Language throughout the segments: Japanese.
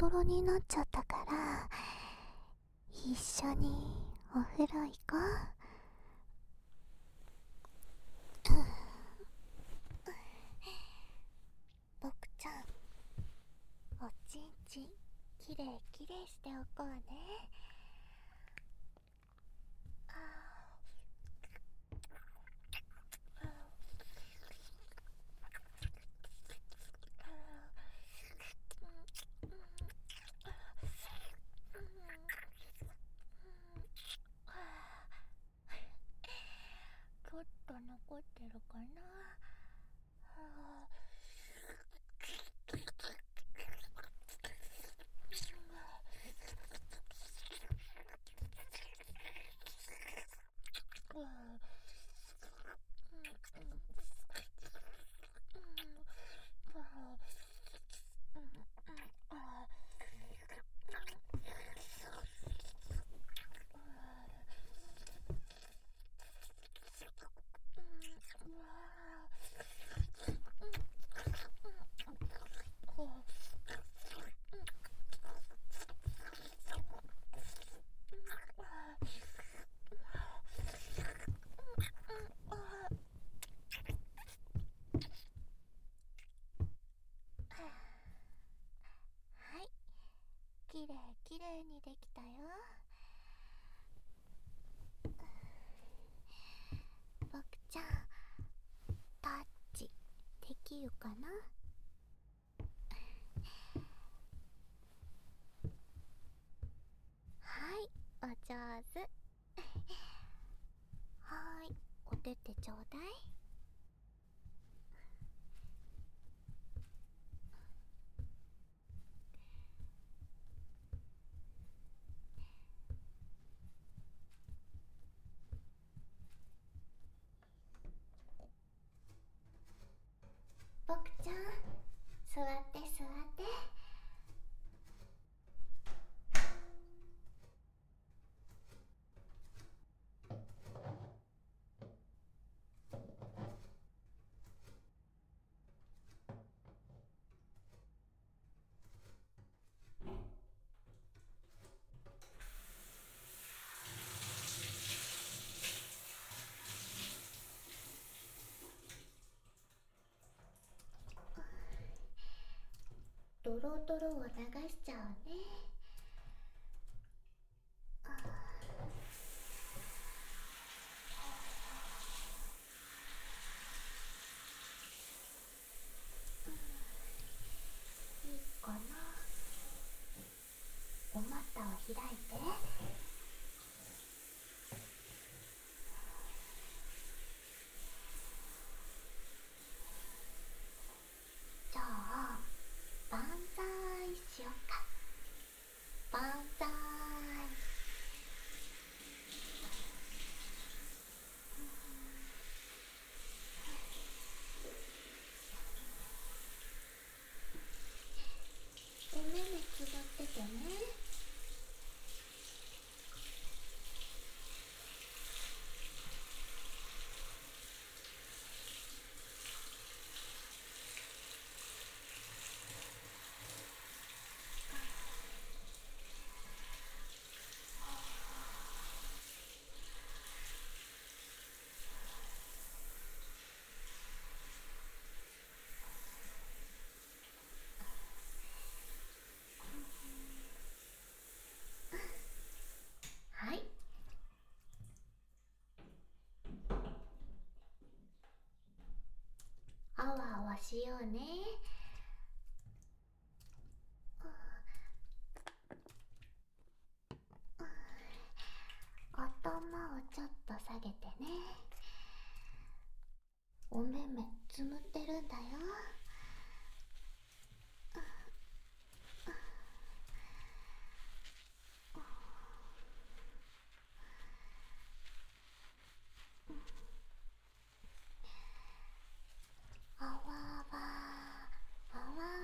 トロになっちゃったから、一緒にお風呂行こう。僕ちゃん、おちんちんきれいきれいしておこうね。ちょっと残ってるかな。はい、きれいきれいにできたよ。僕ちゃん、タッチできるかな。はい、お上手。はーい、お手手ちょうだい。僕ちゃん、座って座って。ドロドロを流しちゃうね。いいかな。お股を開いて。じゃあ万歳しよっか。万歳。で、目つぶっててね。はい、あわあわしようね。頭をちょっと下げてね。お目目つむってるんだよ。あわあわあわあわ。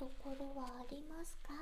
ところはありますか？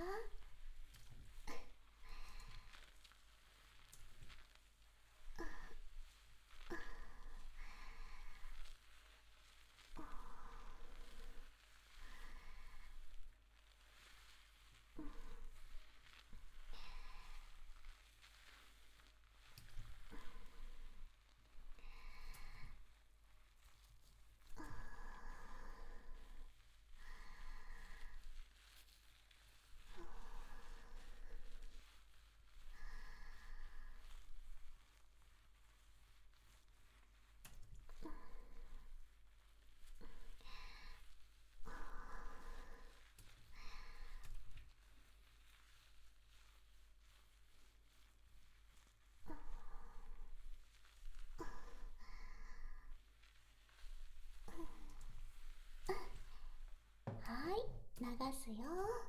はい、流すよ。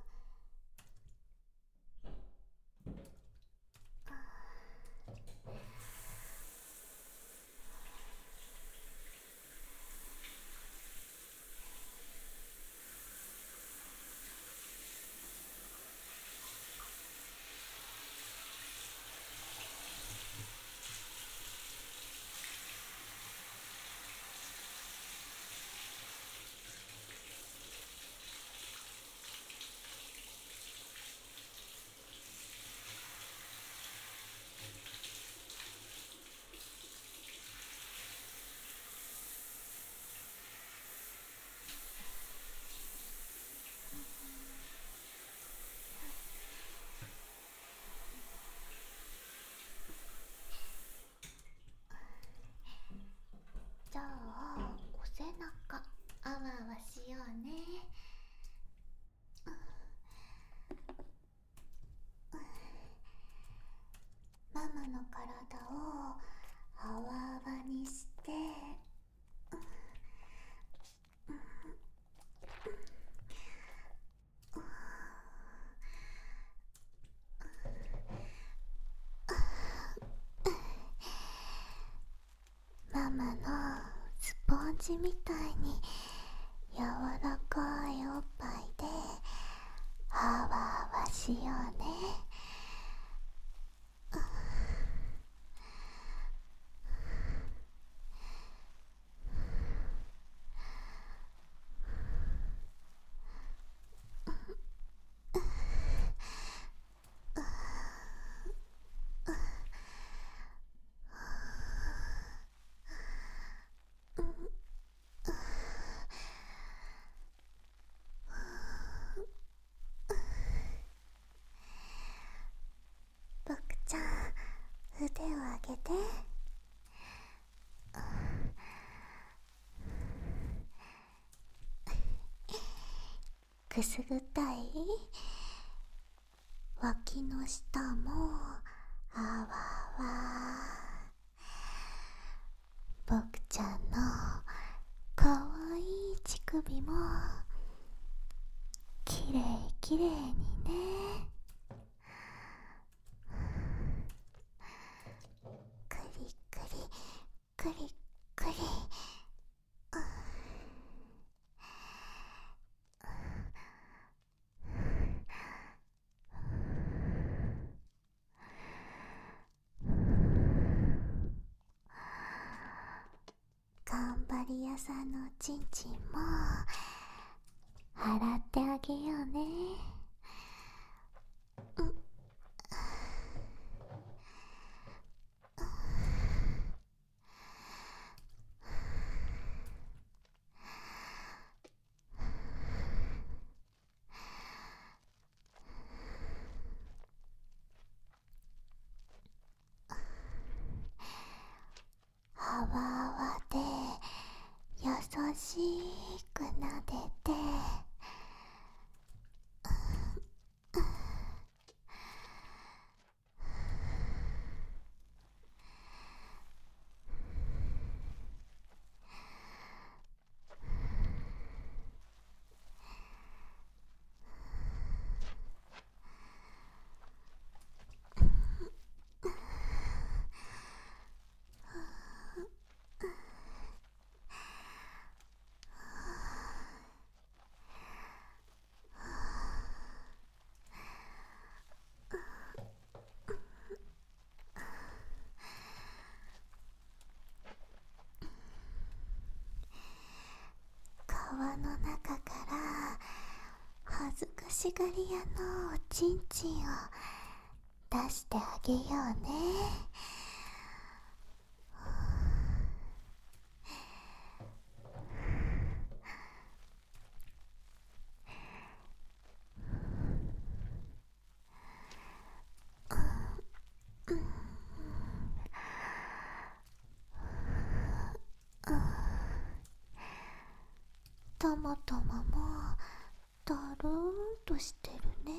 じゃあお背中あわあわしようね。ママの体をあわあわにして、ママのスポンジみたいに柔らかいおっぱいであわあわしようね。僕ちゃん、腕を上げて。くすぐったい？脇の下もあわわ。僕ちゃんのかわいい乳首もきれいきれいにね。くりくりくりくり。頑張り屋さんのちんちんも洗ってあげようね。あわあわで優しくなでて、 しがり屋のおちんちんを出してあげようね。ともとももだるーんとしてるね。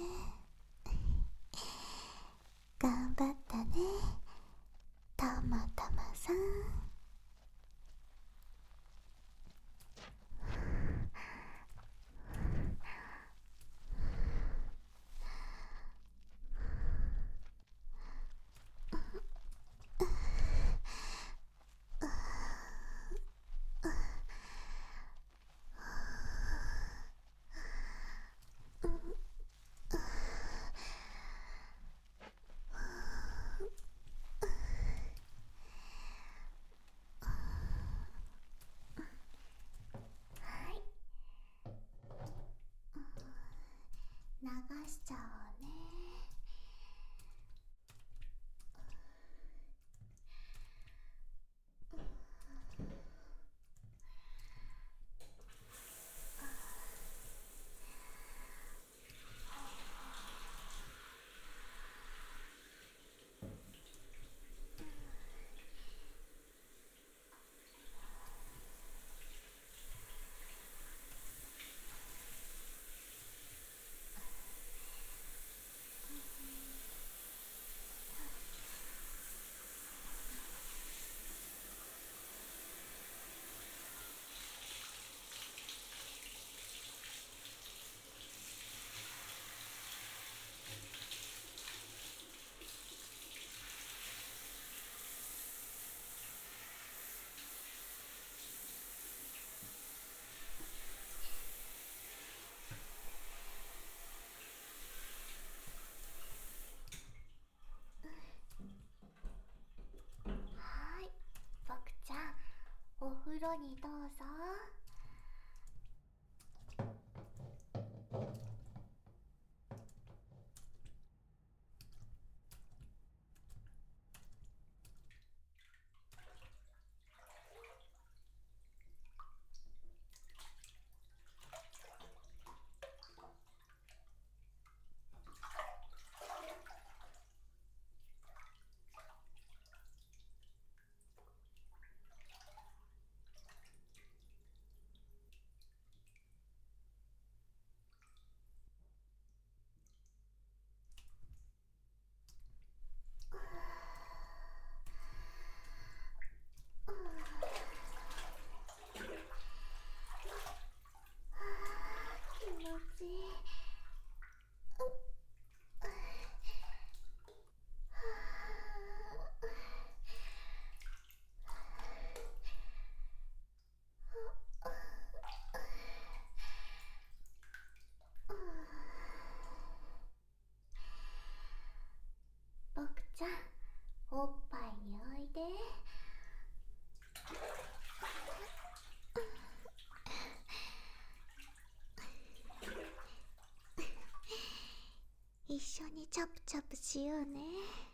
頑張ったね、たまたまさん。はい、流しちゃおうね。はい、僕ちゃん、お風呂にどうぞ。気持ちいい。僕ちゃん、おっぱいにおいで。一緒にチャプチャプしようね。